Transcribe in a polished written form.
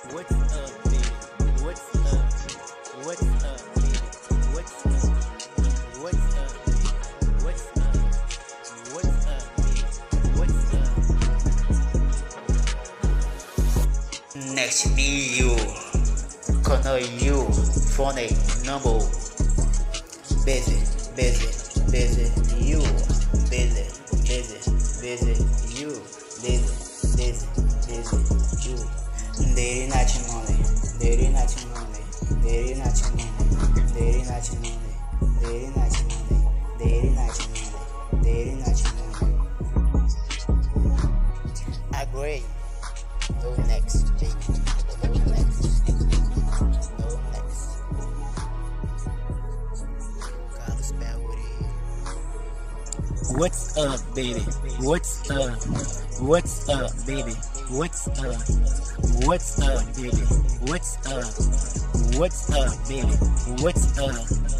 What's up, baby? What's up? What's up, baby? What's up? What's up, baby? What's up? What's up, baby? What's up? Next me you, corner you, phone number, busy, you, busy, you, busy, you. Deri na chimone, deri na chimone, deri na chimone, deri na chimone, deri na chimone, deri na chimone, deri na chimone. Agree. No next, G. No next. No next. Carlos Bellery. What's up, baby? What's up? What's up, baby? What's up? What's up, baby? What's up? What's up, baby? What's up?